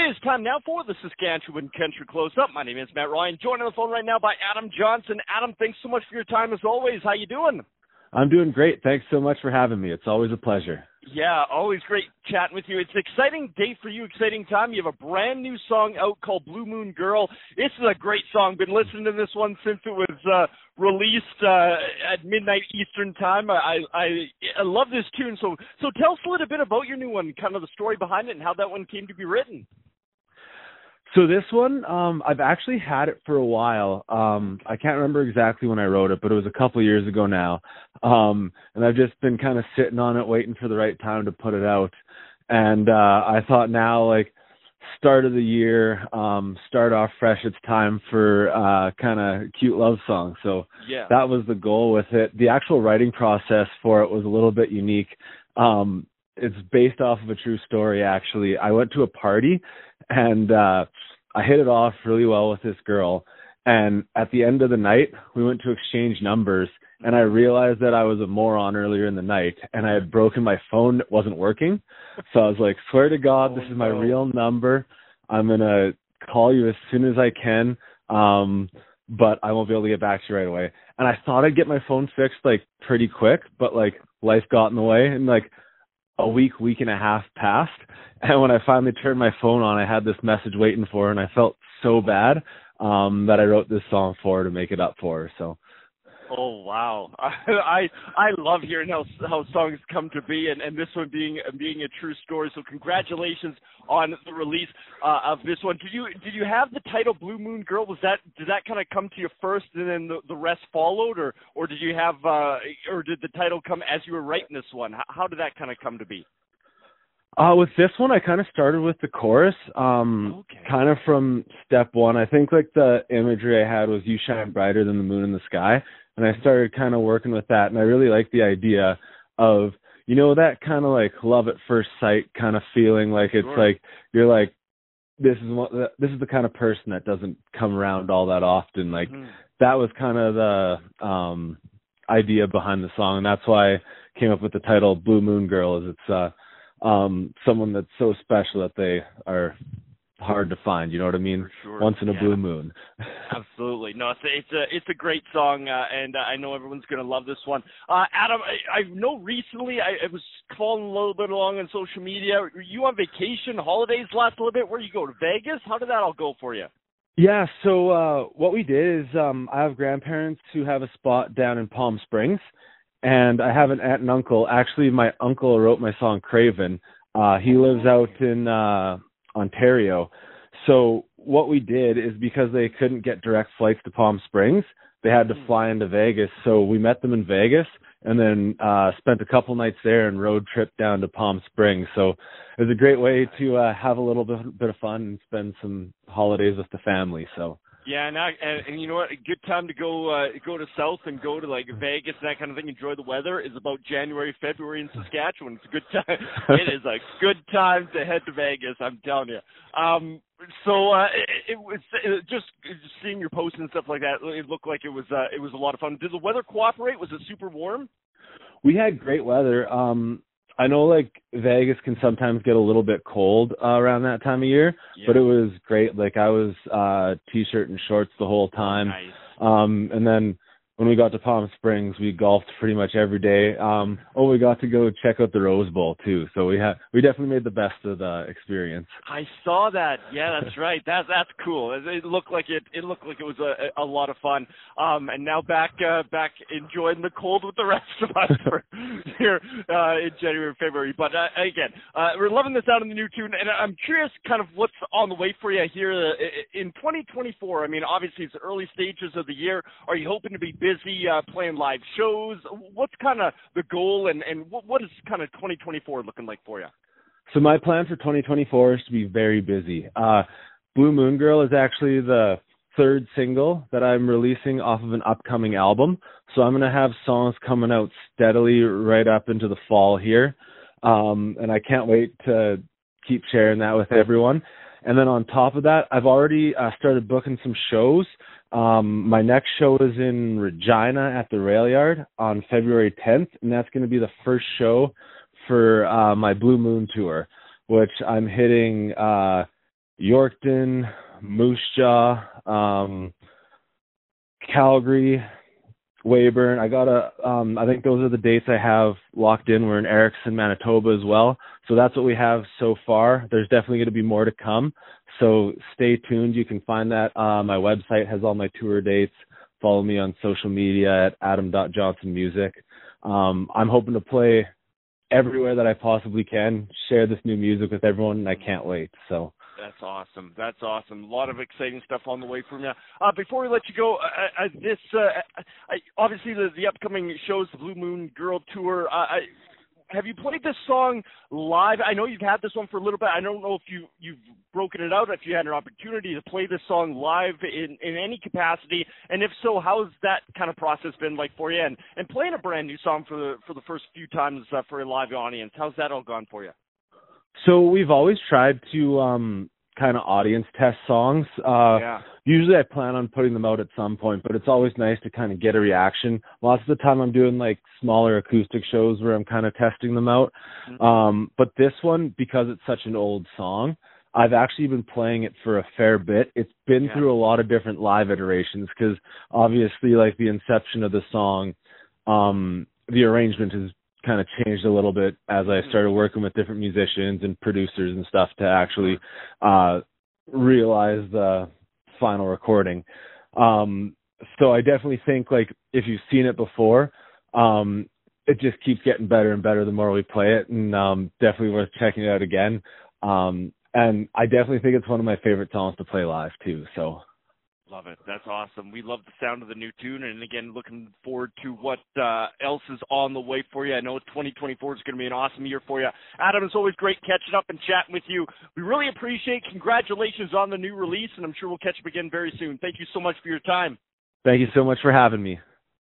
It is time now for the Saskatchewan Country Close-Up. My name is Matt Ryan, joined on the phone right now by Adam Johnson. Adam, thanks so much for your time as always. How you doing? I'm doing great. Thanks so much for having me. It's always a pleasure. Yeah, always great chatting with you. It's an exciting day for you, exciting time. You have a brand new song out called Blue Moon Girl. This is a great song. Been listening to this one since it was released at midnight Eastern time. I love this tune. So tell us a little bit about your new one, kind of the story behind it and how that one came to be written. So this one, I've actually had it for a while. I can't remember exactly when I wrote it, but it was a couple of years ago now. And I've just been kind of sitting on it, waiting for the right time to put it out. And I thought now, like, start of the year, start off fresh. It's time for kind of cute love song. So yeah, that was the goal with it. The actual writing process for it was a little bit unique. It's based off of a true story, actually. I went to a party, and I hit it off really well with this girl. And at the end of the night, we went to exchange numbers, and I realized that I was a moron earlier in the night, and I had broken my phone. It wasn't working. So I was like, swear to God, this is my real number. I'm going to call you as soon as I can, but I won't be able to get back to you right away. And I thought I'd get my phone fixed, like, pretty quick, but, like, life got in the way, and, like, a week and a half passed. And when I finally turned my phone on, I had this message waiting for her, and I felt so bad that I wrote this song for her to make it up for her. So. Oh, wow. I love hearing how songs come to be, and this one being a true story. So congratulations on the release of this one. Did you have the title Blue Moon Girl? Did that kind of come to you first and then the rest followed, or did you have or did the title come as you were writing this one? How did that kind of come to be? With this one, I kind of started with the chorus, kind of from step one. I think, like, the imagery I had was "You shine brighter than the moon in the sky," and I started kind of working with that. And I really like the idea of, you know, that kind of like love at first sight kind of feeling. Like it's like you're like, this is the kind of person that doesn't come around all that often. Like that was kind of the idea behind the song, and that's why I came up with the title Blue Moon Girl. Is it's someone that's so special that they are hard to find, you know what I mean? Sure. Once in a blue moon. Absolutely. No, it's a great song, and I know everyone's going to love this one. Adam, I know recently I was following a little bit along on social media. Were you on vacation, holidays last little bit? Where you go, to Vegas? How did that all go for you? Yeah, so what we did is I have grandparents who have a spot down in Palm Springs, and I have an aunt and uncle. Actually, my uncle wrote my song Craven. He lives out in Ontario. So what we did is, because they couldn't get direct flights to Palm Springs, they had to fly into Vegas. So we met them in Vegas and then spent a couple nights there and road trip down to Palm Springs. So it was a great way to have a little bit of fun and spend some holidays with the family. So. Yeah, and you know what? A good time to go to South and go to like Vegas and that kind of thing. Enjoy the weather is about January, February in Saskatchewan. It's a good time. It is a good time to head to Vegas. I'm telling you. So it was just seeing your posts and stuff like that. It looked like it was a lot of fun. Did the weather cooperate? Was it super warm? We had great weather. I know, like, Vegas can sometimes get a little bit cold around that time of year, but it was great. Like, I was T-shirt and shorts the whole time. Nice. And then when we got to Palm Springs, we golfed pretty much every day. We got to go check out the Rose Bowl too. So we definitely made the best of the experience. I saw that. Yeah, that's right. That's cool. It looked like it was a lot of fun. And now back enjoying the cold with the rest of us here in January and February. But again, we're loving this out in the new tune, and I'm curious kind of what's on the way for you here in 2024. I mean, obviously it's the early stages of the year. Are you hoping to be busy playing live shows? What's kind of the goal, and what is kind of 2024 looking like for you? So my plan for 2024 is to be very busy. Blue Moon Girl is actually the third single that I'm releasing off of an upcoming album. So I'm going to have songs coming out steadily right up into the fall here. And I can't wait to keep sharing that with everyone. And then on top of that, I've already started booking some shows. My next show is in Regina at the Rail Yard on February 10th, and that's going to be the first show for my Blue Moon tour, which I'm hitting Yorkton, Moose Jaw, Calgary, Weyburn. I think those are the dates I have locked in. We're in Erickson, Manitoba as well. So that's what we have so far. There's definitely going to be more to come. So stay tuned. You can find that. My website has all my tour dates. Follow me on social media at adam.johnsonmusic. I'm hoping to play everywhere that I possibly can, share this new music with everyone, and I can't wait. So that's awesome. That's awesome. A lot of exciting stuff on the way from you. Before we let you go, obviously the upcoming shows, the Blue Moon Girl Tour. Have you played this song live? I know you've had this one for a little bit. I don't know if you've broken it out, if you had an opportunity to play this song live in any capacity, and if so, how's that kind of process been like for you? And playing a brand new song for the first few times for a live audience, how's that all gone for you? So we've always tried to kind of audience test songs. Usually I plan on putting them out at some point, but it's always nice to kind of get a reaction. Lots of the time I'm doing like smaller acoustic shows where I'm kind of testing them out. Mm-hmm. But this one, because it's such an old song, I've actually been playing it for a fair bit. It's been through a lot of different live iterations because obviously like the inception of the song, the arrangement has kind of changed a little bit as I started working with different musicians and producers and stuff to actually realize the final recording. So I definitely think like if you've seen it before, it just keeps getting better and better the more we play it, and definitely worth checking it out again. And I definitely think it's one of my favorite songs to play live too. So love it. That's awesome. We love the sound of the new tune, and again, looking forward to what else is on the way for you. I know 2024 is going to be an awesome year for you. Adam, it's always great catching up and chatting with you. We really appreciate it. Congratulations on the new release, and I'm sure we'll catch up again very soon. Thank you so much for your time. Thank you so much for having me.